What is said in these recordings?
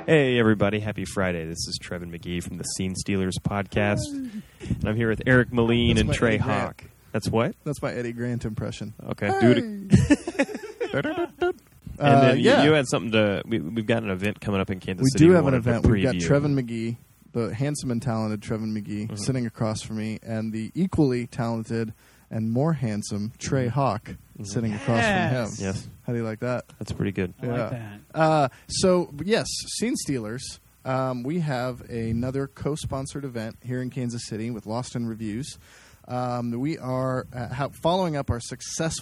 Hey, everybody. Happy Friday. This is Trevin McGee from the Scene Stealers podcast. And I'm here with Eric Moline and Trey Hawk. That's what? That's my Eddie Grant impression. Okay. Hey. Do it. And then you had something to... We've got an event coming up in Kansas City. We do have an event. We've got Trevin McGee, the handsome and talented Trevin McGee, sitting across from me, and the equally talented and more handsome Trey Hawk sitting across from him. Yes. How do you like that? That's pretty good. I like that. So, yes, Scene Stealers. We have another co-sponsored event here in Kansas City with Lost in Reviews. We are following up our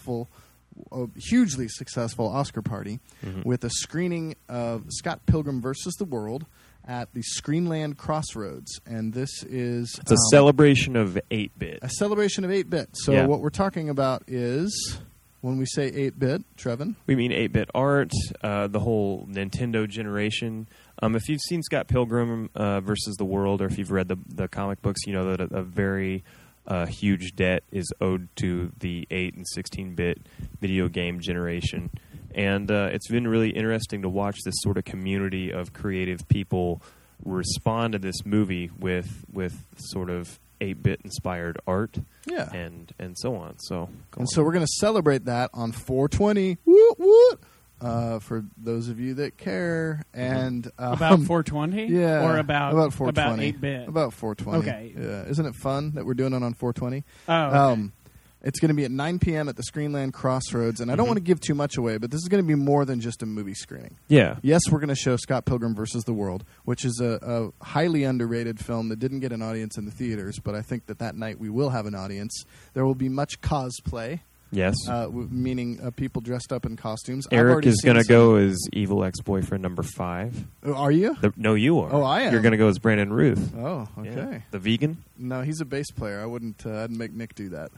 hugely successful Oscar party with a screening of Scott Pilgrim vs. the World at the Screenland Crossroads. And this is... It's a celebration of 8-bit. A celebration of 8-bit. So what we're talking about is... When we say 8-bit, Trevin? We mean 8-bit art, the whole Nintendo generation. If you've seen Scott Pilgrim versus the World, or if you've read the comic books, you know that a very huge debt is owed to the 8 and 16-bit video game generation. And it's been really interesting to watch this sort of community of creative people respond to this movie with sort of 8-bit inspired art, and so on. So we're going to celebrate that on 420. Woot woot! For those of you that care, and about 420, yeah, or about 420, about 8-bit, about 420. Okay, yeah, isn't it fun that we're doing it on 420? Oh, okay. It's going to be at 9 p.m. at the Screenland Crossroads, and I don't want to give too much away, but this is going to be more than just a movie screening. Yeah. Yes, we're going to show Scott Pilgrim vs. the World, which is a highly underrated film that didn't get an audience in the theaters, but I think that night we will have an audience. There will be much cosplay. Yes. Meaning people dressed up in costumes. Eric is going to go as evil ex-boyfriend number 5. Are you? No, you are. Oh, I am. You're going to go as Brandon Ruth. Oh, okay. Yeah. The vegan? No, he's a bass player. I wouldn't. I'd make Nick do that.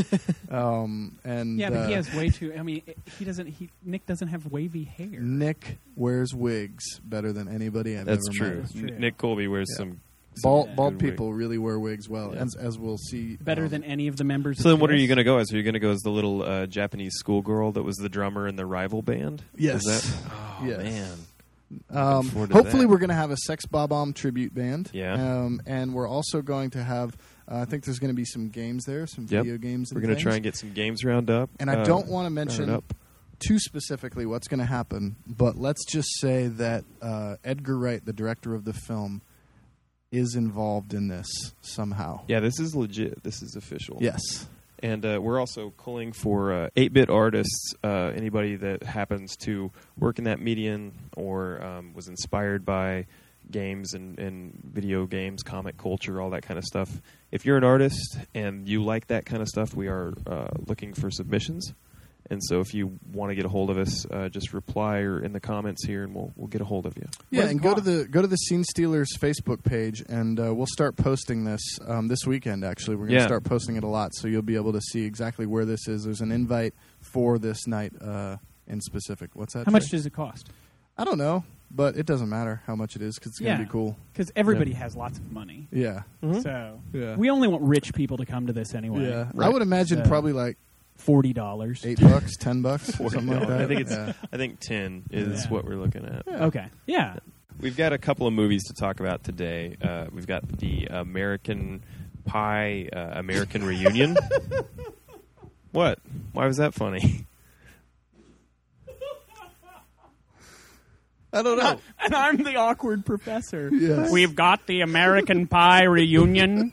But he has way too. I mean, Nick doesn't have wavy hair. Nick wears wigs better than anybody I've ever met. That's true. Nick Colby wears some. Bald people really wear wigs well, as we'll see. Better than any of the members. So then what are you going to go as? Are you going to go as the little Japanese schoolgirl that was the drummer in the rival band? Yes. Man. Hopefully we're going to have a Sex Bob-omb tribute band. Yeah. And we're also going to have, I think there's going to be some games there, some video games and We're going to try and get some games round up. And I don't want to mention too specifically what's going to happen, but let's just say that Edgar Wright, the director of the film, is involved in this somehow. Yeah, this is legit. This is official. Yes. And we're also calling for 8-bit artists, anybody that happens to work in that medium or was inspired by games and video games, comic culture, all that kind of stuff. If you're an artist and you like that kind of stuff, we are looking for submissions. And so if you want to get a hold of us, just reply or in the comments here, and we'll get a hold of you. Yeah, and go to the Scene Stealers Facebook page, and we'll start posting this this weekend, actually. We're going to start posting it a lot, so you'll be able to see exactly where this is. There's an invite for this night in specific. What's that? How much does it cost? I don't know, but it doesn't matter how much it is because it's going to be cool. Because everybody has lots of money. Yeah. Mm-hmm. So we only want rich people to come to this anyway. Yeah. Right. I would imagine probably like $40, $8, $10, something like that. I think 10 is what we're looking at. Yeah. Okay. Yeah. We've got a couple of movies to talk about today. We've got the American Pie American Reunion. What? Why was that funny? I don't know. And I'm the awkward professor. Yes. We've got the American Pie Reunion.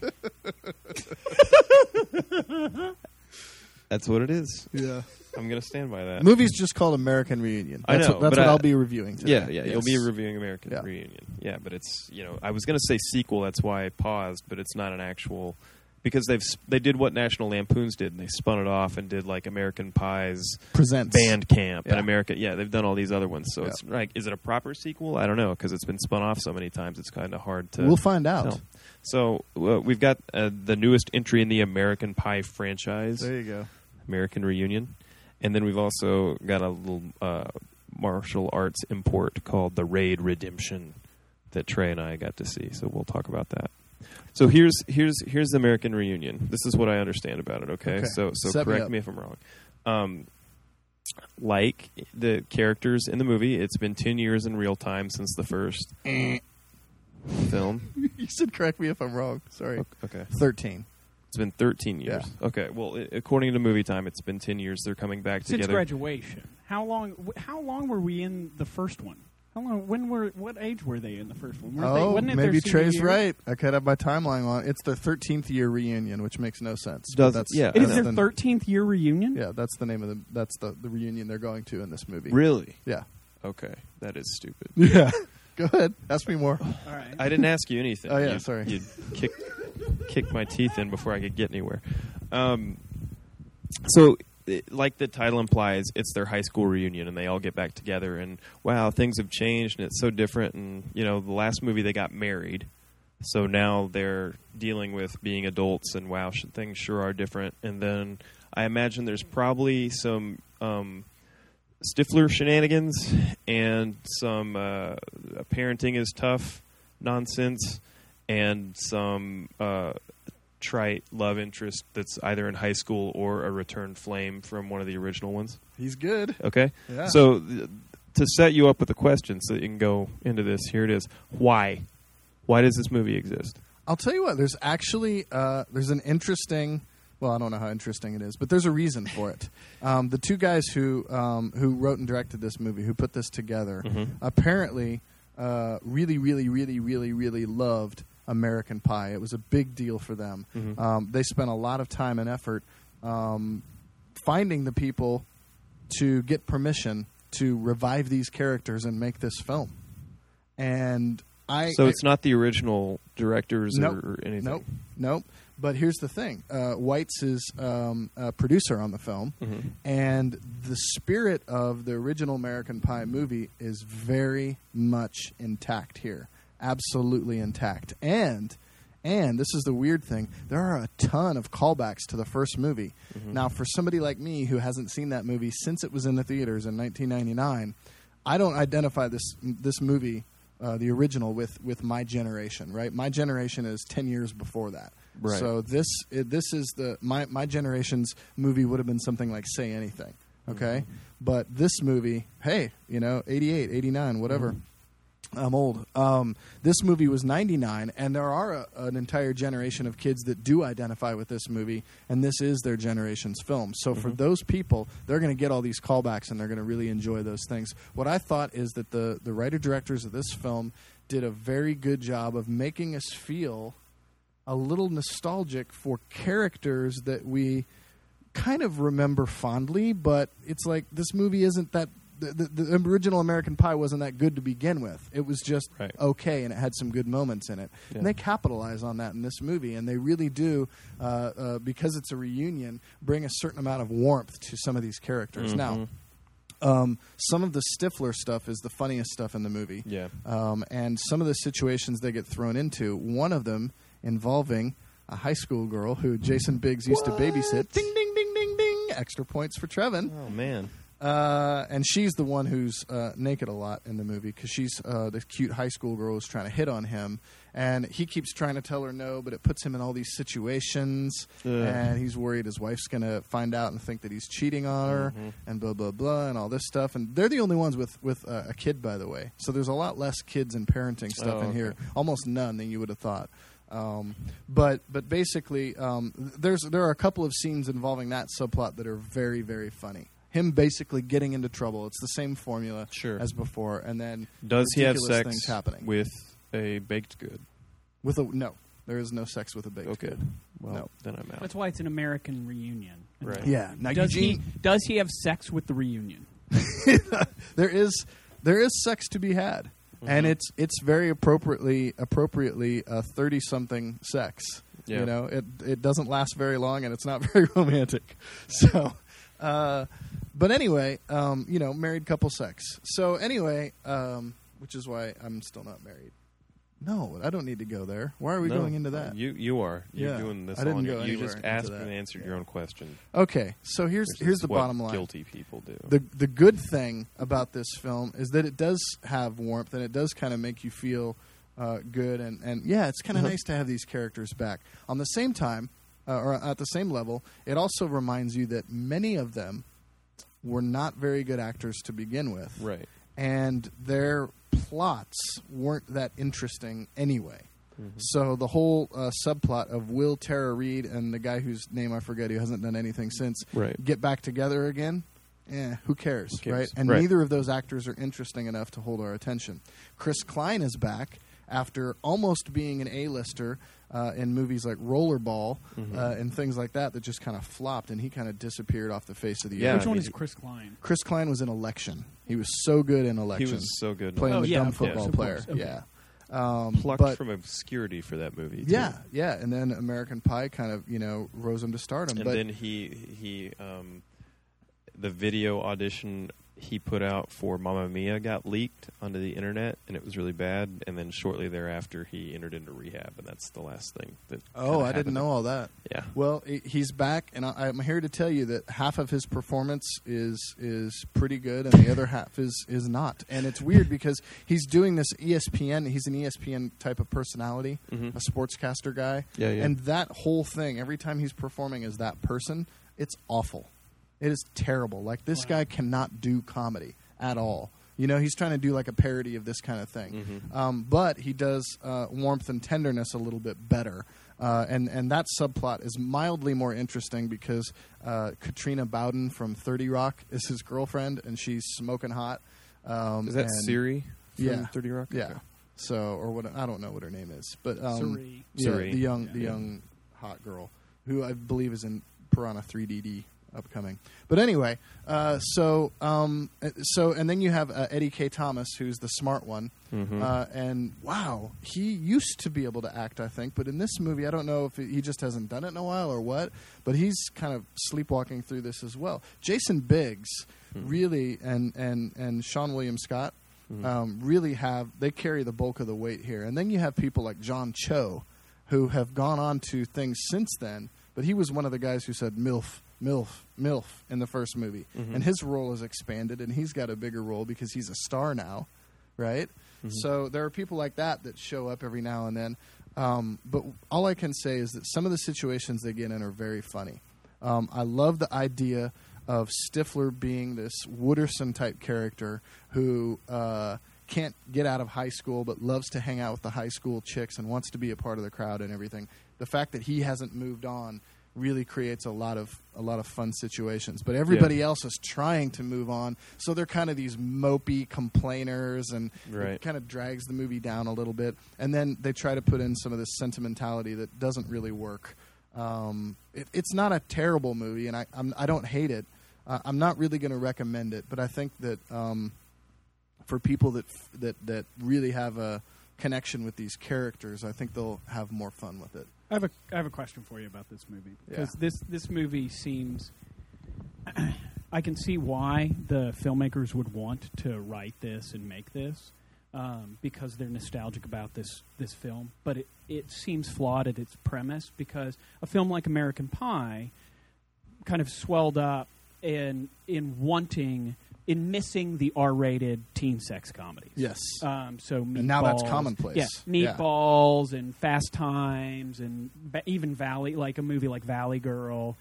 That's what it is. Yeah. I'm going to stand by that. The movie's just called American Reunion. That's what I'll be reviewing today. Yeah, yes. You'll be reviewing American Reunion. Yeah, but it's, I was going to say sequel, that's why I paused, but it's not an actual, because they did what National Lampoons did, and they spun it off and did like American Pie's Presents Band Camp and they've done all these other ones. So it's like, is it a proper sequel? I don't know, because it's been spun off so many times, it's kind of hard to. We'll find out. Tell. So we've got the newest entry in the American Pie franchise. There you go. American Reunion. And then we've also got a little martial arts import called The Raid Redemption that Trey and I got to see. So we'll talk about that. So here's the American Reunion. This is what I understand about it, okay? So correct me if I'm wrong. like the characters in the movie, it's been 10 years in real time since the first film. You should correct me if I'm wrong. Sorry. Okay. 13. It's been 13 years. Yeah. Okay. Well, according to Movie Time, it's been 10 years. They're coming back Since together. graduation. How long were we in the first one? How long? What age were they in the first one? Wasn't it their maybe senior Trey's year? right. I could have my timeline on. It's their 13th year reunion, which makes no sense. Does But that's, yeah. It is that's their the- 13th year reunion? Yeah, that's the name of the reunion they're going to in this movie. Really? Yeah. Okay. That is stupid. Yeah. Go ahead. Ask me more. All right. I didn't ask you anything. Oh, yeah, You- sorry. You kicked my teeth in before I could get anywhere. Like the title implies, it's their high school reunion, and they all get back together. And wow, things have changed, and it's so different. And the last movie they got married, so now they're dealing with being adults. And wow, things sure are different. And then I imagine there's probably some Stifler shenanigans and some parenting is tough nonsense, and some trite love interest that's either in high school or a returned flame from one of the original ones. He's good. Okay? Yeah. So to set you up with a question so that you can go into this, here it is. Why? Why does this movie exist? I'll tell you what. There's actually there's an interesting. Well, I don't know how interesting it is, but there's a reason for it. The two guys who wrote and directed this movie, who put this together, apparently really, really, really, really, really loved American Pie. It was a big deal for them. They spent a lot of time and effort finding the people to get permission to revive these characters and make this film. And it's not the original directors or anything? Nope. But here's the thing. Weitz is a producer on the film, and the spirit of the original American Pie movie is very much intact here. Absolutely intact. And this is the weird thing, there are a ton of callbacks to the first movie. Now, for somebody like me who hasn't seen that movie since it was in the theaters in 1999, I don't identify this movie, the original, with my generation, right? My generation is 10 years before that. Right. So this is my generation's movie would have been something like Say Anything, okay? But this movie, hey, 88, 89, whatever. I'm old. This movie was 99, and there are an entire generation of kids that do identify with this movie, and this is their generation's film. So for those people, they're going to get all these callbacks, and they're going to really enjoy those things. What I thought is that the writer-directors of this film did a very good job of making us feel a little nostalgic for characters that we kind of remember fondly, but it's like this movie isn't that... The original American Pie wasn't that good to begin with. It was just okay, and it had some good moments in it. Yeah. And they capitalize on that in this movie, and they really do, because it's a reunion, bring a certain amount of warmth to some of these characters. Now, some of the Stifler stuff is the funniest stuff in the movie. Yeah. And some of the situations they get thrown into, one of them involving a high school girl who Jason Biggs used to babysit. Ding, ding, ding, ding, ding. Extra points for Trevin. Oh, man. And she's the one who's naked a lot in the movie because she's the cute high school girl who's trying to hit on him. And he keeps trying to tell her no, but it puts him in all these situations. And he's worried his wife's going to find out and think that he's cheating on her and blah, blah, blah, and all this stuff. And they're the only ones with a kid, by the way. So there's a lot less kids and parenting stuff in here. Almost none than you would have thought. But basically, there are a couple of scenes involving that subplot that are very, very funny. Him basically getting into trouble. It's the same formula as before. And then does he have sex things happening. with a baked good? No, there is no sex with a baked good. Well, no. Then I'm out. That's why it's an American reunion. Right. Yeah. Now, does he have sex with the reunion? There is sex to be had, and it's very appropriately a 30-something sex. Yeah. It doesn't last very long, and it's not very romantic. So. But anyway, married couple sex. So anyway, which is why I'm still not married. No, I don't need to go there. Why are we going into that? You are. You're doing this. I didn't on go you anywhere just into asked that. and answered your own question. Okay, so here's the bottom line. Guilty people do. The good thing about this film is that it does have warmth, and it does kind of make you feel good, and yeah, it's kind of nice to have these characters back. On the same time, or at the same level, it also reminds you that many of them were not very good actors to begin with. Right. And their plots weren't that interesting anyway. So the whole subplot of Will, Tara Reid, and the guy whose name I forget, who hasn't done anything since, get back together again, who cares, right? And neither of those actors are interesting enough to hold our attention. Chris Klein is back after almost being an A-lister in movies like Rollerball and things like that just kind of flopped, and he kind of disappeared off the face of the earth. Which one is Chris Klein? Chris Klein was in Election. He was so good in Election. He was so good. Playing the dumb football player. Okay. Yeah. Plucked from obscurity for that movie. Too. Yeah, and then American Pie kind of rose him to stardom. And then he the video audition he put out for Mamma Mia got leaked onto the internet, and it was really bad. And then shortly thereafter, he entered into rehab, and that's the last thing that. I didn't know all that. Yeah. Well, he's back, and I'm here to tell you that half of his performance is pretty good, and the other half is not. And it's weird because he's doing this ESPN. He's an ESPN type of personality, a sportscaster guy. Yeah. And that whole thing, every time he's performing as that person, it's awful. It is terrible. Like, this guy cannot do comedy at all. He's trying to do like a parody of this kind of thing. But he does warmth and tenderness a little bit better. And that subplot is mildly more interesting because Katrina Bowden from 30 Rock is his girlfriend, and she's smoking hot. Is that Siri from 30 Rock? Yeah. Okay. So, or what? I don't know what her name is. But Siri. the young hot girl, who I believe is in Piranha 3DD. Upcoming, but anyway, so and then you have Eddie K. Thomas, who's the smart one, and wow, he used to be able to act, I think, but in this movie, I don't know if he just hasn't done it in a while or what, but he's kind of sleepwalking through this as well. Jason Biggs really, and Sean William Scott really they carry the bulk of the weight here, and then you have people like John Cho, who have gone on to things since then, but he was one of the guys who said MILF in the first movie. And his role is expanded, and he's got a bigger role because he's a star now, right? So there are people like that show up every now and then. But all I can say is that some of the situations they get in are very funny. I love the idea of Stifler being this Wooderson-type character who can't get out of high school but loves to hang out with the high school chicks and wants to be a part of the crowd and everything. The fact that he hasn't moved on really creates a lot of fun situations, but everybody else is trying to move on, so they're kind of these mopey complainers, and it kind of drags the movie down a little bit. And then they try to put in some of this sentimentality that doesn't really work. It's not a terrible movie, and I don't hate it. I'm not really going to recommend it, but I think that for people that really have a connection with these characters, I think they'll have more fun with it. I have a question for you about this movie, because this movie seems. I can see why the filmmakers would want to write this and make this, because they're nostalgic about this film. But it seems flawed at its premise, because a film like American Pie kind of swelled up in missing the R-rated teen sex comedies. Yes. So Meatballs, and now that's commonplace. Yeah, Meatballs and Fast Times and even Valley, like a movie like Valley Girl,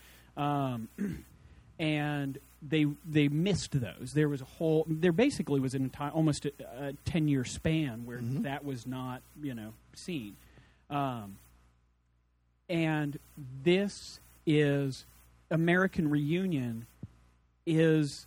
and they missed those. There basically was almost a 10-year span where that was not seen, and this is American Reunion is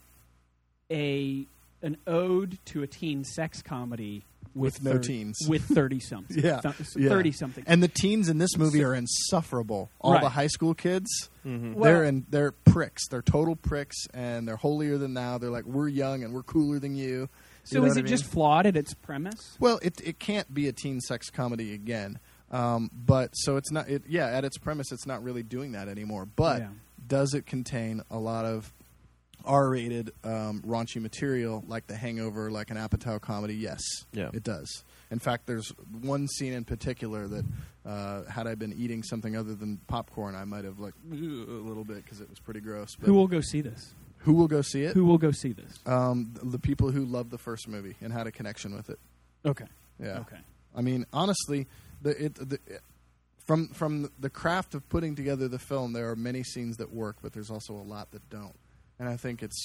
an ode to a teen sex comedy with no teens, with 30-something. 30-something. And the teens in this movie are insufferable. All the high school kids, they're pricks. They're total pricks, and they're holier than thou. They're like, we're young and we're cooler than you. So is it just flawed at its premise? Well, it can't be a teen sex comedy again. But so it's not. At its premise, it's not really doing that anymore. But does it contain a lot of R-rated raunchy material like The Hangover, like an Apatow comedy? Yes, it does. In fact, there's one scene in particular that had I been eating something other than popcorn, I might have a little bit because it was pretty gross. But who will go see this? Who will go see it? Who will go see this? The people who loved the first movie and had a connection with it. Okay. Yeah. Okay. I mean, honestly, from the craft of putting together the film, there are many scenes that work, but there's also a lot that don't. and I think it's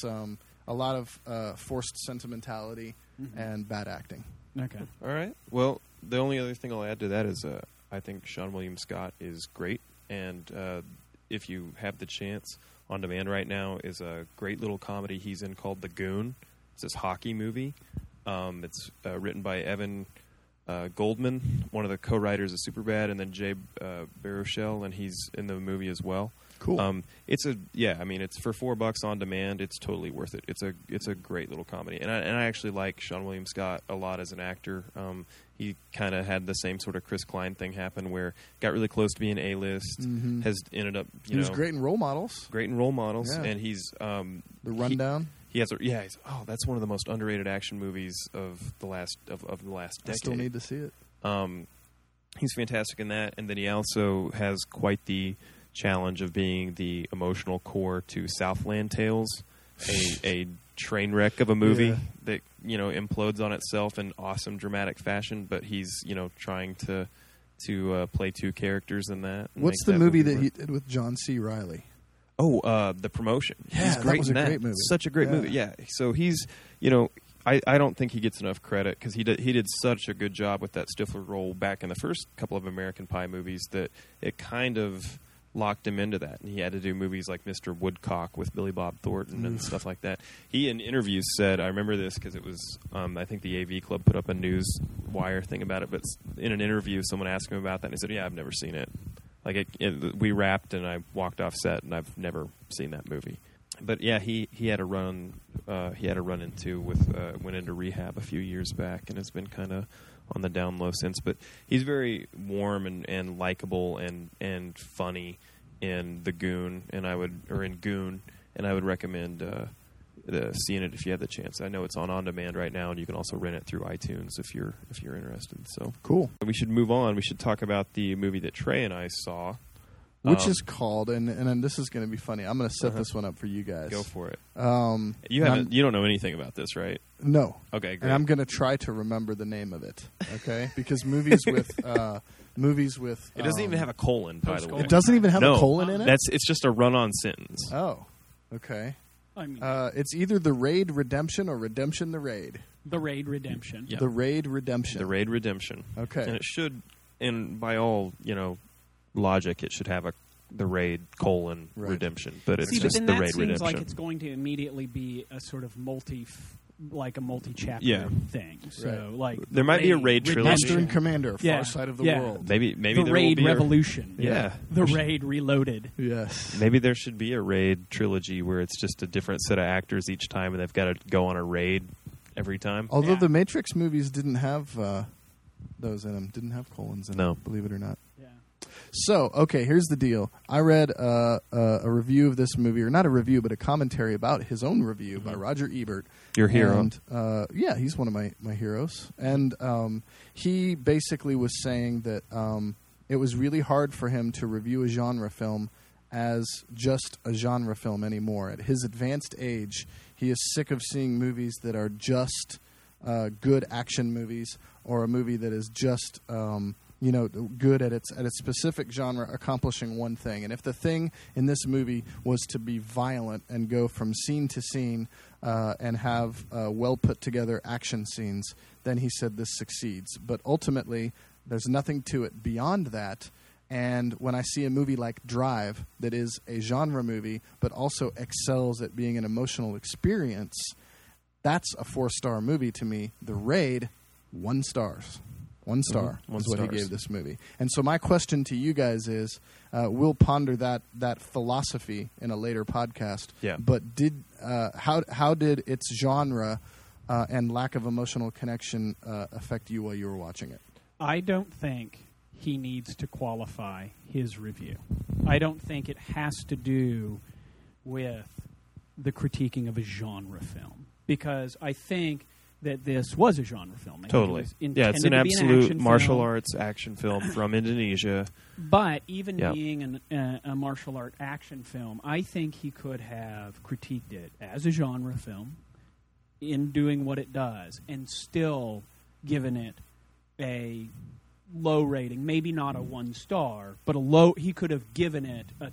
a lot of forced sentimentality and bad acting. Okay. All right. Well, the only other thing I'll add to that is I think Seann William Scott is great, and if you have the chance, on demand right now is a great little comedy he's in called The Goon. It's this hockey movie. It's written by Evan Goldman, one of the co-writers of Superbad, and then Jay Baruchel, and he's in the movie as well. Cool. It's for $4 on demand. It's totally worth it. It's a great little comedy, and I actually like Seann William Scott a lot as an actor. He kind of had the same sort of Chris Klein thing happen, where got really close to being A-list, has ended up. He was great in Role Models. Yeah. And he's The Rundown. That's one of the most underrated action movies of the last decade. I still need to see it. He's fantastic in that, and then he also has quite the challenge of being the emotional core to Southland Tales, a train wreck of a movie that implodes on itself in awesome dramatic fashion. But he's trying to play two characters in that. What's the movie that he did with John C. Reilly? Oh, The Promotion. Yeah, he's great that was in a great movie. Such a great movie. Yeah. So he's I don't think he gets enough credit because he did such a good job with that Stifler role back in the first couple of American Pie movies that it kind of locked him into that, and he had to do movies like Mr. Woodcock with Billy Bob Thornton and stuff like that. He in interviews said, I remember this because it was I think the AV Club put up a news wire thing about it, but in an interview someone asked him about that and he said, yeah, I've never seen it. Like we wrapped and I walked off set and I've never seen that movie. But yeah, he had a run into went into rehab a few years back and has been kind of on the down low since. But he's very warm and likable and funny in Goon, and I would recommend seeing it if you have the chance. I know it's on demand right now, and you can also rent it through iTunes if you're interested. So cool. We should move on. We should talk about the movie that Trey and I saw. Which is called, and this is going to be funny. I'm going to set this one up for you guys. Go for it. You don't know anything about this, right? No. Okay, great. And I'm going to try to remember the name of it. Okay, because movies with it doesn't even have a colon, by the way. It doesn't even have a colon in it. It's just a run-on sentence. Oh, okay. I mean, it's either The Raid Redemption or Redemption the Raid. The Raid Redemption. Yeah. The Raid Redemption. The Raid Redemption. Okay. And it should, and by all logic, it should have the Raid Redemption, but it's just the Raid Redemption. Seems like it's going to immediately be a sort of multi-chapter thing. So like there might be a Raid trilogy. Master and Commander, Far Side of the World. Maybe the there Raid will be Revolution. The Raid Reloaded. Yes. Maybe there should be a Raid trilogy where it's just a different set of actors each time, and they've got to go on a raid every time. Although the Matrix movies didn't have those in them, didn't have colons in them, believe it or not. So, okay, here's the deal. I read a review of this movie, or not a review, but a commentary about his own review by Roger Ebert. Your hero. And, he's one of my heroes. And he basically was saying that it was really hard for him to review a genre film as just a genre film anymore. At his advanced age, he is sick of seeing movies that are just good action movies, or a movie that is just good at its specific genre, accomplishing one thing. And if the thing in this movie was to be violent and go from scene to scene and have well put together action scenes, then he said this succeeds. But ultimately, there's nothing to it beyond that. And when I see a movie like Drive that is a genre movie but also excels at being an emotional experience, that's a 4-star movie to me. The Raid, 1 star. 1 star is what he gave this movie. And so my question to you guys is, we'll ponder that philosophy in a later podcast. Yeah. But how did its genre and lack of emotional connection affect you while you were watching it? I don't think he needs to qualify his review. I don't think it has to do with the critiquing of a genre film, because I think that this was a genre film. Totally. It's an absolute martial arts action film from Indonesia. But even being a martial art action film, I think he could have critiqued it as a genre film in doing what it does and still given it a low rating. Maybe not a 1 star, but he could have given it a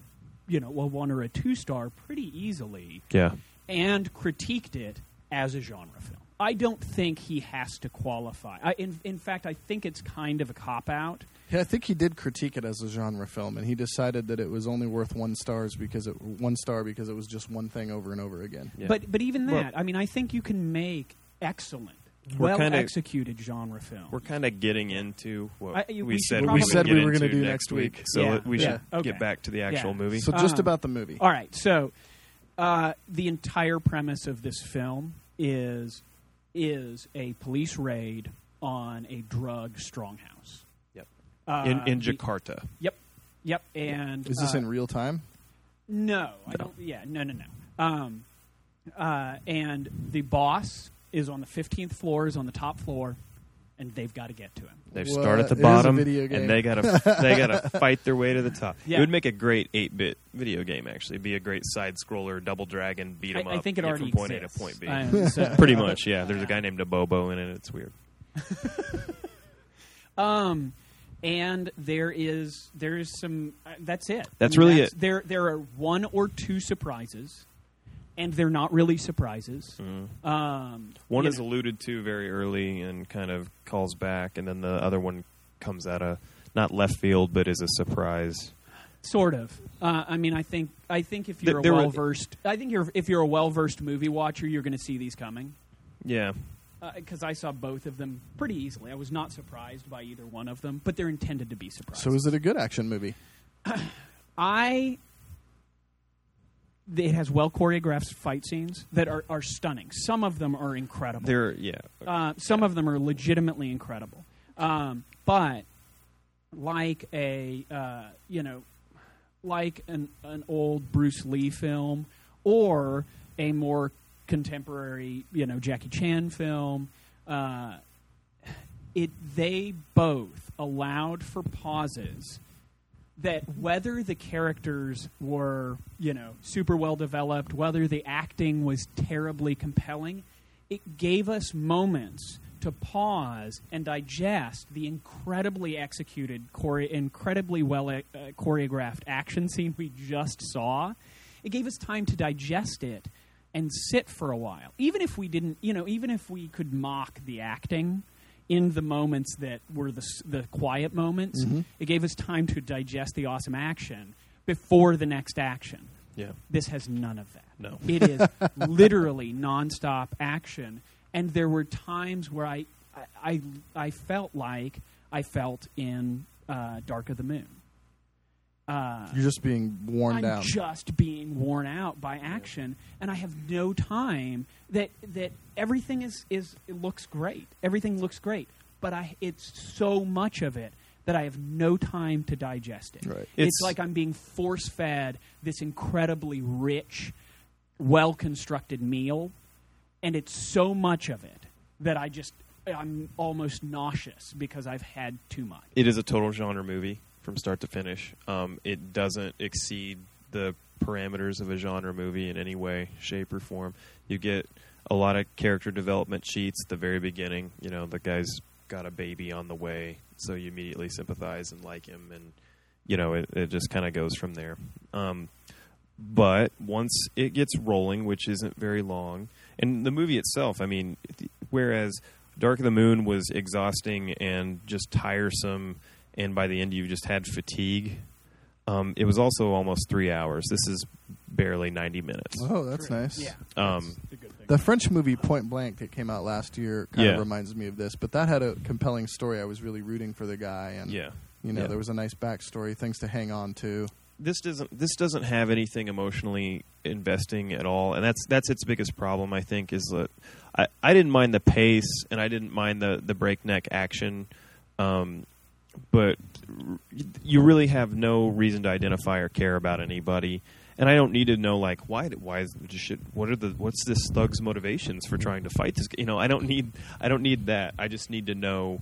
a 1 or a 2-star pretty easily. Yeah. And critiqued it as a genre film. I don't think he has to qualify. In fact, I think it's kind of a cop-out. Yeah, I think he did critique it as a genre film, and he decided that it was only worth 1 star because it was just one thing over and over again. Yeah. But even that, I think you can make excellent, well-executed genre film. We're kind of getting into what we said we were going to do next week. So we should get back to the actual movie. So just about the movie. All right. So the entire premise of this film is a police raid on a drug stronghouse. Yep. In Jakarta. Yep. And is this in real time? No, I don't. Yeah, no. And the boss is on the 15th floor, is on the top floor, and they've got to get to him. They start at the bottom, and they gotta fight their way to the top. Yeah. It would make a great 8-bit video game. Actually, it'd be a great side scroller, double dragon, beat 'em up. I think it already from point exists. A to point B. Pretty much, yeah. There's a guy named Abobo in it. It's weird. And there is some. That's it. That's really it. There are 1 or 2 surprises. And they're not really surprises. One is alluded to very early and kind of calls back, and then the other one comes out of not left field, but is a surprise. Sort of. I think if you're if you're a well-versed movie watcher, you're going to see these coming. Yeah. Because I saw both of them pretty easily. I was not surprised by either one of them, but they're intended to be surprises. So is it a good action movie? It has well-choreographed fight scenes that are stunning. Some of them are incredible. Some of them are legitimately incredible. But like like an old Bruce Lee film or a more contemporary, Jackie Chan film, they both allowed for pauses that whether the characters were, super well developed, whether the acting was terribly compelling, it gave us moments to pause and digest the incredibly executed, incredibly well choreographed action scene we just saw. It gave us time to digest it and sit for a while. Even if we didn't, even if we could mock the acting in the moments that were the quiet moments, it gave us time to digest the awesome action before the next action. Yeah. This has none of that. No. It is literally nonstop action, and there were times where I felt like I felt in Dark of the Moon. You're just being worn down. I'm just being worn out by action, and I have no time. That everything it looks great. Everything looks great, but it's so much of it that I have no time to digest it. Right. It's like I'm being force-fed this incredibly rich, well-constructed meal, and it's so much of it that I'm almost nauseous because I've had too much. It is a total genre movie from start to finish. It doesn't exceed the parameters of a genre movie in any way, shape, or form. You get a lot of character development sheets at the very beginning. The guy's got a baby on the way, so you immediately sympathize and like him, and it just kind of goes from there. But once it gets rolling, which isn't very long, and the movie itself, whereas Dark of the Moon was exhausting and just tiresome, and by the end you just had fatigue, it was also almost 3 hours. This is barely 90 minutes. Oh, that's nice. Yeah. That's a good thing. The French movie Point Blank that came out last year kind of reminds me of this, but that had a compelling story. I was really rooting for the guy, and there was a nice backstory, things to hang on to. This doesn't have anything emotionally investing at all, and that's its biggest problem, I think, is that I didn't mind the pace and I didn't mind the breakneck action, but you really have no reason to identify or care about anybody. And I don't need to know what's this thug's motivations for trying to fight this. I don't need that. I just need to know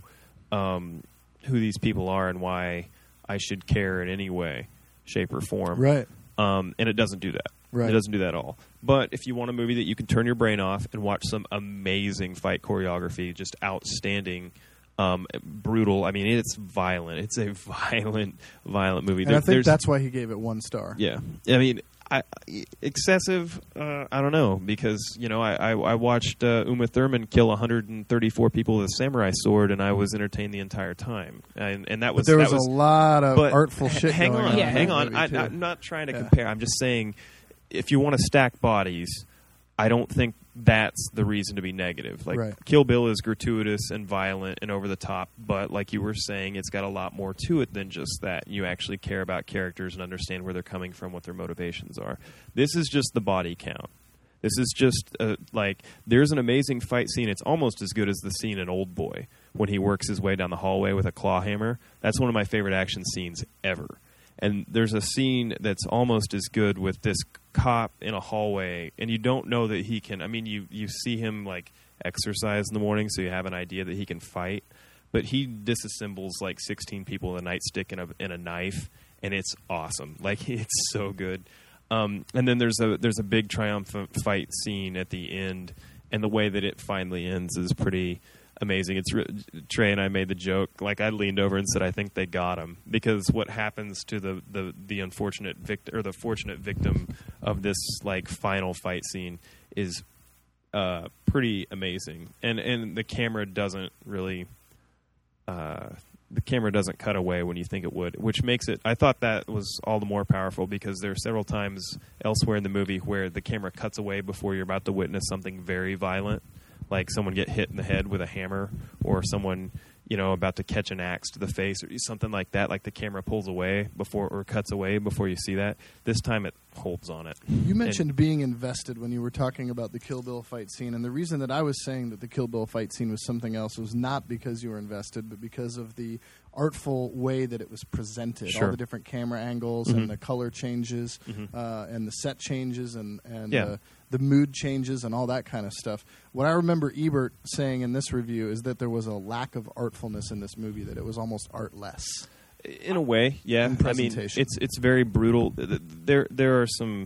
who these people are and why I should care in any way, shape, or form. Right. And it doesn't do that. Right. It doesn't do that at all. But if you want a movie that you can turn your brain off and watch some amazing fight choreography, just outstanding, Brutal. I mean, it's violent. It's a violent movie. And I think that's why he gave it 1 star. Yeah. I mean, excessive, I don't know, because, I watched Uma Thurman kill 134 people with a samurai sword, and I was entertained the entire time. And that was... But there was a lot of artful shit hang going on, on. Hang on. I'm not trying to compare. I'm just saying, if you want to stack bodies, I don't think that's the reason to be negative. Like, right. Kill Bill is gratuitous and violent and over the top, but like you were saying, it's got a lot more to it than just that. You actually care about characters and understand where they're coming from, what their motivations are. This is just the body count. This is just, there's an amazing fight scene. It's almost as good as the scene in Old Boy when he works his way down the hallway with a claw hammer. That's one of my favorite action scenes ever. And there's a scene that's almost as good with this cop in a hallway, and you don't know that he can... I mean, you see him, exercise in the morning, so you have an idea that he can fight, but he disassembles, 16 people with a nightstick and a knife, and it's awesome. It's so good. And then there's a big triumphant fight scene at the end, and the way that it finally ends is pretty... amazing. Trey and I made the joke. I leaned over and said, "I think they got him," because what happens to the unfortunate victim or the fortunate victim of this final fight scene is pretty amazing. And the camera doesn't really cut away when you think it would, which makes it. I thought that was all the more powerful because there are several times elsewhere in the movie where the camera cuts away before you're about to witness something very violent. Like someone get hit in the head with a hammer, or someone, about to catch an axe to the face, or something like that. Like the camera pulls away or cuts away before you see that. This time it holds on it. You mentioned being invested when you were talking about the Kill Bill fight scene, and the reason that I was saying that the Kill Bill fight scene was something else was not because you were invested, but because of the artful way that it was presented. Sure. All the different camera angles and the color changes and the set changes and the mood changes and all that kind of stuff. What I remember Ebert saying in this review is that there was a lack of artfulness in this movie, that it was almost artless. In a way, yeah. I mean, it's very brutal. There are some...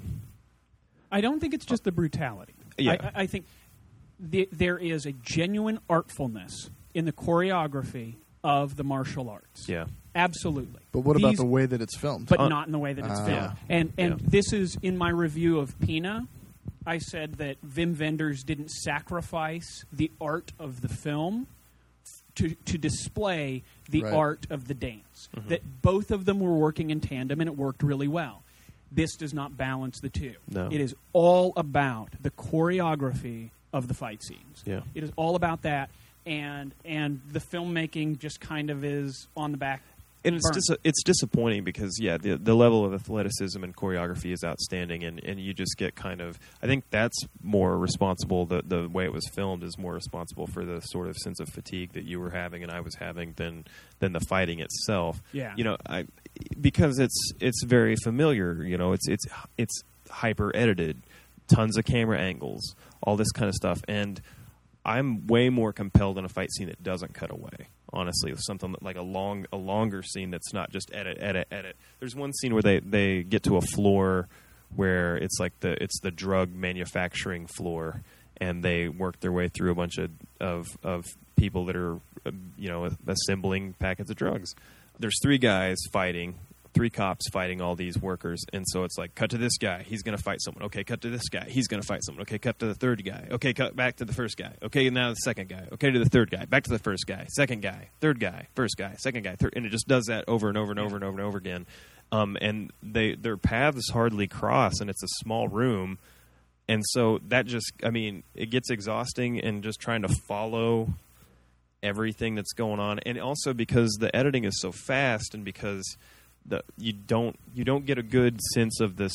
I don't think it's just the brutality. Yeah. I think there is a genuine artfulness in the choreography of the martial arts. Yeah. Absolutely. But what about the way that it's filmed? But not in the way that it's filmed. Yeah. And this is in my review of Pina. I said that Wim Wenders didn't sacrifice the art of the film to display the art of the dance. Mm-hmm. That both of them were working in tandem, and it worked really well. This does not balance the two. No. It is all about the choreography of the fight scenes. Yeah. It is all about that, and the filmmaking just kind of is on the back. And it's disappointing because, the level of athleticism and choreography is outstanding, and you just get kind of... I think that's more responsible, the way it was filmed is more responsible for the sort of sense of fatigue that you were having and I was having than the fighting itself. Yeah. Because it's very familiar, it's hyper-edited, tons of camera angles, all this kind of stuff, and I'm way more compelled in a fight scene that doesn't cut away. Honestly, something like a longer scene that's not just edit. There's one scene where they get to a floor where it's like the drug manufacturing floor, and they work their way through a bunch of people that are assembling packets of drugs. There's 3 guys fighting. 3 cops fighting all these workers, and so it's like, cut to this guy, he's going to fight someone. Okay, cut to this guy, he's going to fight someone. Okay, cut to the 3rd guy. Okay, cut back to the 1st guy. Okay, now the 2nd guy. Okay, to the 3rd guy. Back to the 1st guy. 2nd guy. 3rd guy. 1st guy. 2nd guy. 3rd, and it just does that over and over and over and over and over again. And their paths hardly cross, and it's a small room, and so that just, it gets exhausting, and just trying to follow everything that's going on, and also because the editing is so fast, and because you don't get a good sense of the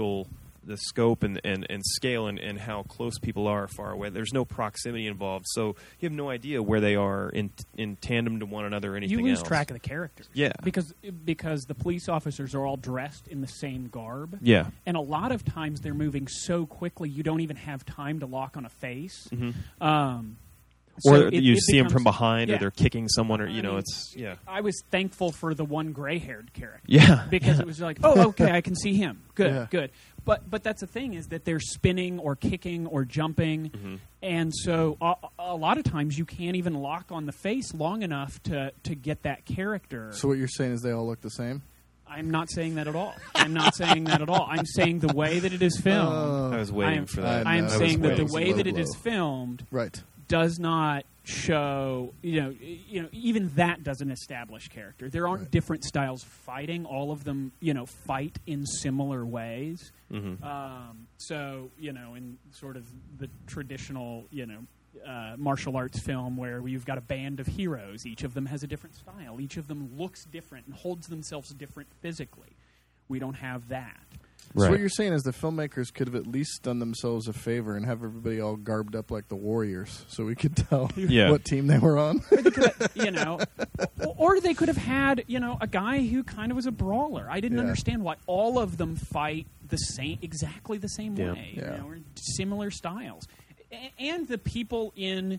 scope and scale and how close people are far away. There's no proximity involved, so you have no idea where they are in tandem to one another or anything else. You lose track of the characters. Yeah. Because the police officers are all dressed in the same garb. Yeah. And a lot of times they're moving so quickly you don't even have time to lock on a face. Mm-hmm. So you see them from behind, or they're kicking someone, or it's I was thankful for the one gray-haired character, because it was like, oh, okay, I can see him. Good. But that's the thing, is that they're spinning or kicking or jumping, and so a lot of times you can't even lock on the face long enough to get that character. So what you're saying is they all look the same? I'm not saying that at all. I'm saying the way that it is filmed. I was waiting for that. I'm saying that the way that it is filmed does not show, even that doesn't establish character. There aren't different styles of fighting. All of them, fight in similar ways. So, in sort of the traditional, martial arts film where you've got a band of heroes. Each of them has a different style. Each of them looks different and holds themselves different physically. We don't have that. So what you're saying is the filmmakers could have at least done themselves a favor and have everybody all garbed up like the Warriors, so we could tell what team they were on. Or they could have had, a guy who kind of was a brawler. I didn't understand why all of them fight exactly the same way, or similar styles. And the people in,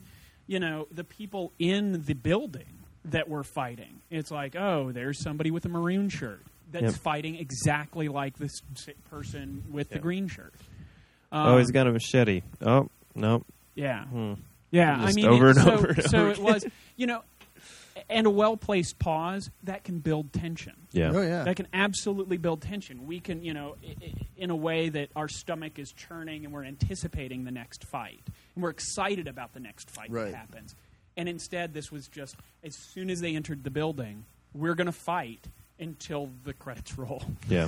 the building that were fighting. It's like, oh, there's somebody with a maroon shirt that's fighting exactly like this person with the green shirt. He's got a machete. Oh, no. Yeah. Yeah, just over and over. So it was, and a well-placed pause, that can build tension. Yeah. Oh, yeah. That can absolutely build tension. We can, in a way that our stomach is churning and we're anticipating the next fight. And we're excited about the next fight that happens. And instead, this was just, as soon as they entered the building, we're going to fight until the credits roll. Yeah.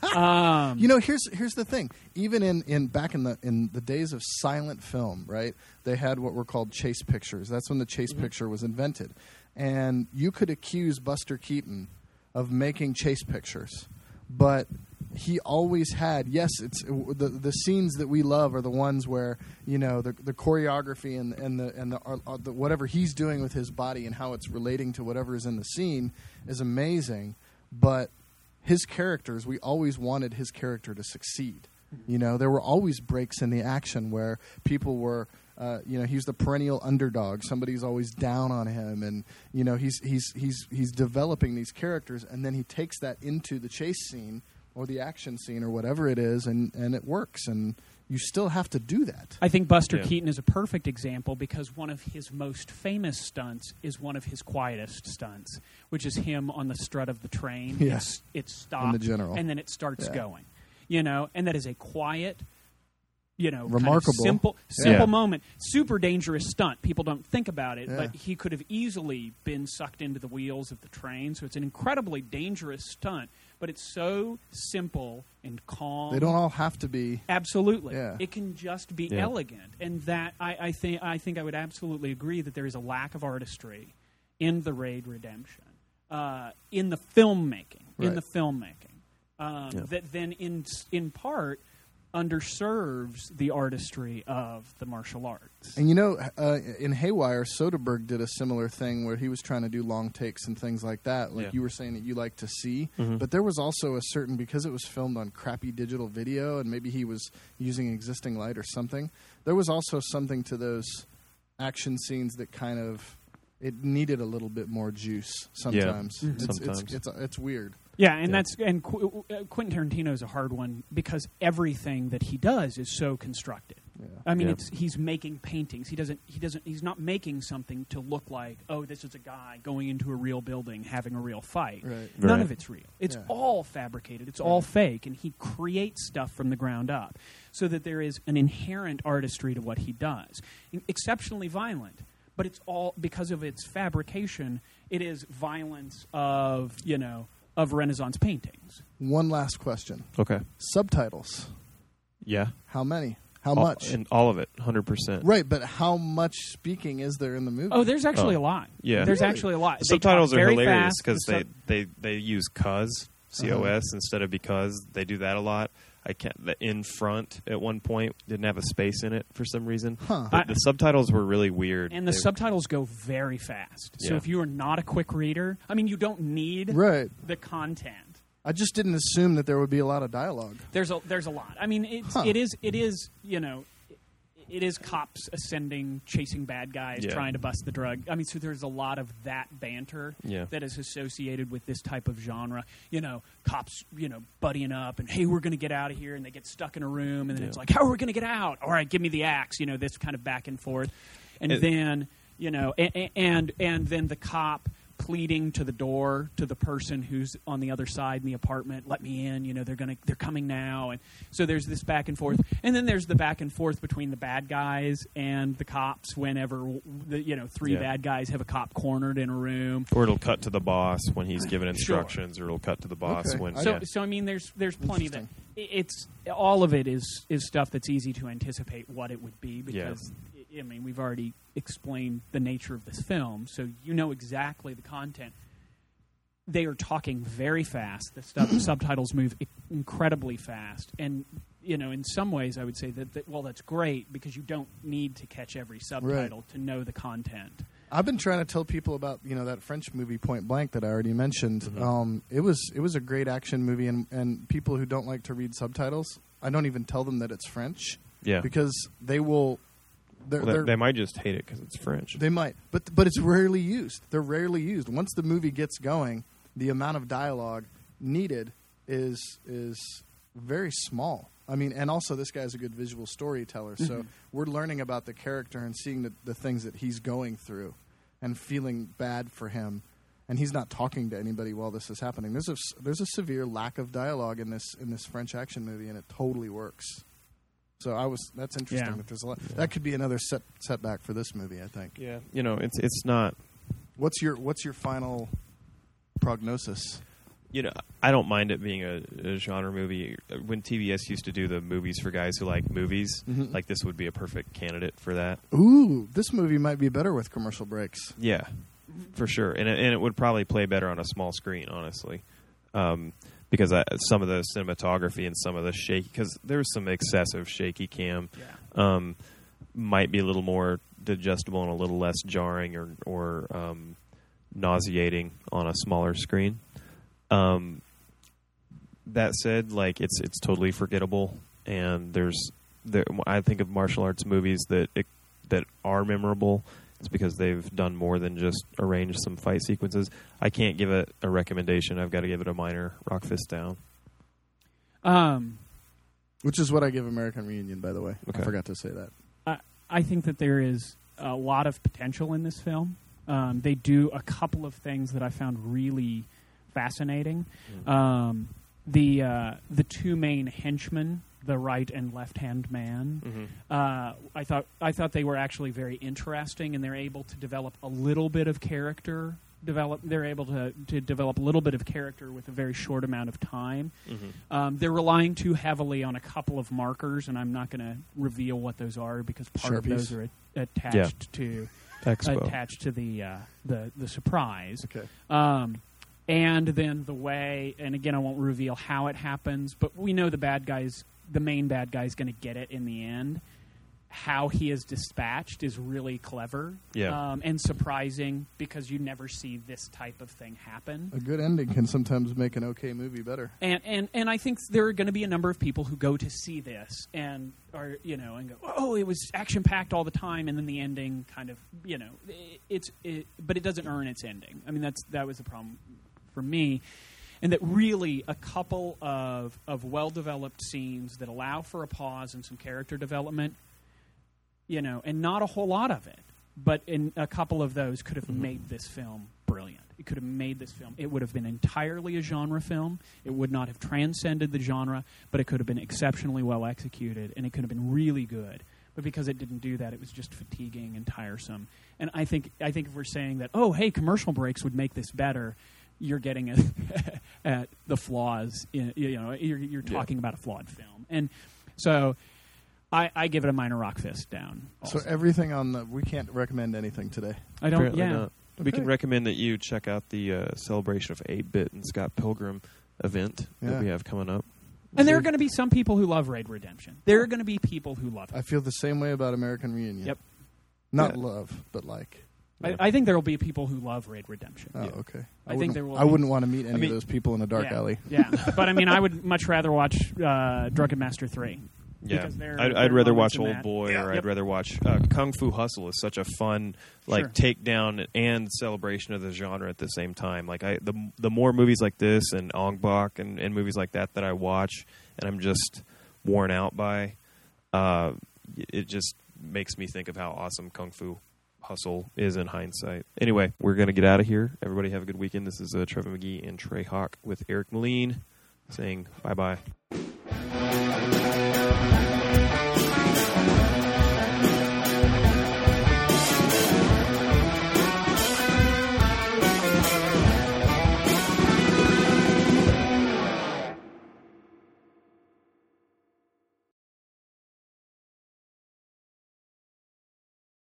Here's the thing. Even in back in the days of silent film, right? They had what were called chase pictures. That's when the chase picture was invented. And you could accuse Buster Keaton of making chase pictures, but he always had, it's the scenes that we love are the ones where the choreography and the whatever he's doing with his body and how it's relating to whatever is in the scene is amazing. But his characters, we always wanted his character to succeed. There were always breaks in the action where people were, he's the perennial underdog. Somebody's always down on him, and he's developing these characters, and then he takes that into the chase scene or the action scene or whatever it is, and it works. And you still have to do that. I think Buster Keaton is a perfect example because one of his most famous stunts is one of his quietest stunts, which is him on the strut of the train. Yes. It stops, the general. and then it starts going. And that is a quiet, remarkable, kind of simple moment. Super dangerous stunt. People don't think about it, but he could have easily been sucked into the wheels of the train. So it's an incredibly dangerous stunt. But it's so simple and calm. They don't all have to be. Absolutely. Yeah. It can just be elegant. And that I think I would absolutely agree that there is a lack of artistry in the Raid Redemption, in the filmmaking. That then in part underserves the artistry of the martial arts. And in Haywire, Soderbergh did a similar thing where he was trying to do long takes and things like that, like you were saying that you like to see. But there was also a certain, because it was filmed on crappy digital video and maybe he was using existing light or something, there was also something to those action scenes that kind of, it needed a little bit more juice sometimes. It's weird. Yeah, and Quentin Tarantino is a hard one because everything that he does is so constructed. Yeah. I mean, he's making paintings. He's not making something to look like, oh, this is a guy going into a real building having a real fight. Right. None of it's real. It's all fabricated. It's all fake, and he creates stuff from the ground up so that there is an inherent artistry to what he does. Exceptionally violent, but it's all because of its fabrication. It is violence of Renaissance paintings. One last question. Okay. Subtitles. Yeah. How many? How much? And all of it, 100%. Right, but how much speaking is there in the movie? Oh, there's actually a lot. Yeah. There's actually a lot. The subtitles are hilarious because they they use cuz, C-O-S, instead of because. They do that a lot. The in front at one point didn't have a space in it for some reason. The subtitles were really weird. And the subtitles go very fast. So if you are not a quick reader, I mean, you don't need the content. I just didn't assume that there would be a lot of dialogue. There's a lot. I mean, it is it is cops ascending, chasing bad guys, trying to bust the drug. I mean, so there's a lot of that banter that is associated with this type of genre. You know, cops, buddying up and, hey, we're going to get out of here, and they get stuck in a room, and then it's like, how are we going to get out? All right, give me the axe. This kind of back and forth, and then and then the cop pleading to the door to the person who's on the other side in the apartment, let me in, they're coming now. And so there's this back and forth. And then there's the back and forth between the bad guys and the cops whenever three bad guys have a cop cornered in a room. Or it'll cut to the boss when he's giving instructions, or it'll cut to the boss when So I mean there's plenty that it's all of it is stuff that's easy to anticipate what it would be, because I mean, we've already explained the nature of this film, so you know exactly the content. They are talking very fast. The subtitles move incredibly fast. And, in some ways I would say that that's great, because you don't need to catch every subtitle to know the content. I've been trying to tell people about, that French movie Point Blank that I already mentioned. Mm-hmm. It was a great action movie, and people who don't like to read subtitles, I don't even tell them that it's French. Yeah. Because they will... they might just hate it because it's French. They might, but it's rarely used. They're rarely used. Once the movie gets going, the amount of dialogue needed is very small. I mean, and also this guy's a good visual storyteller, so we're learning about the character and seeing the things that he's going through, and feeling bad for him. And he's not talking to anybody while this is happening. There's a severe lack of dialogue in this French action movie, and it totally works. So that's interesting that there's a lot. Yeah. That could be another setback for this movie, I think. Yeah, it's not. What's your final prognosis? I don't mind it being a genre movie. When TBS used to do the movies for guys who like movies, like this would be a perfect candidate for that. Ooh, this movie might be better with commercial breaks. Yeah, for sure, and it would probably play better on a small screen, honestly. Because some of the cinematography and some of the shaky, because there's some excessive shaky cam, might be a little more digestible and a little less jarring or nauseating on a smaller screen. That said, like it's totally forgettable, and I think of martial arts movies that are memorable. It's because they've done more than just arrange some fight sequences. I can't give it a recommendation. I've got to give it a minor rock fist down. Which is what I give American Reunion, by the way. Okay. I forgot to say that. I think that there is a lot of potential in this film. They do a couple of things that I found really fascinating. The two main henchmen, the right and left-hand man, I thought they were actually very interesting, and they're able to develop a little bit of character. They're able to develop a little bit of character with a very short amount of time. They're relying too heavily on a couple of markers, and I'm not going to reveal what those are, because part of those are attached to the surprise. Okay. And then the way, and again, I won't reveal how it happens, but we know the main bad guy is going to get it in the end. How he is dispatched is really clever and surprising, because you never see this type of thing happen. A good ending can sometimes make an okay movie better. And I think there are going to be a number of people who go to see this and are and go, oh, it was action packed all the time, and then the ending kind of but it doesn't earn its ending. I mean that was the problem for me. And that really a couple of well-developed scenes that allow for a pause and some character development, and not a whole lot of it, but in a couple of those could have made this film brilliant. It could have made this film. It would have been entirely a genre film. It would not have transcended the genre, but it could have been exceptionally well executed, and it could have been really good. But because it didn't do that, it was just fatiguing and tiresome. And I think if we're saying that, oh, hey, commercial breaks would make this better, you're getting at the flaws. You're talking about a flawed film, and so I give it a minor rock fist down. Also. So everything we can't recommend anything today. I don't. Apparently not. Okay. We can recommend that you check out the celebration of 8-Bit and Scott Pilgrim event that we have coming up. And there are going to be some people who love Raid Redemption. There are going to be people who love it. I feel the same way about American Reunion. Yep. Not love, but like. I think there will be people who love Raid Redemption. Oh, okay. I think there will. I wouldn't want to meet any of those people in a dark alley. Yeah, but I mean, I would much rather watch Drunken Master 3. Yeah, Because I'd rather watch moments in Old that. Boy, or Yep. I'd rather watch Kung Fu Hustle. Is such a fun Sure. takedown and celebration of the genre at the same time. Like the more movies like this and Ong Bak and movies like that I watch, and I'm just worn out by, it just makes me think of how awesome Kung Fu Hustle is in hindsight. Anyway, we're going to get out of here. Everybody have a good weekend. This is Trevor McGee and Trey Hawk with Eric Moline saying bye-bye.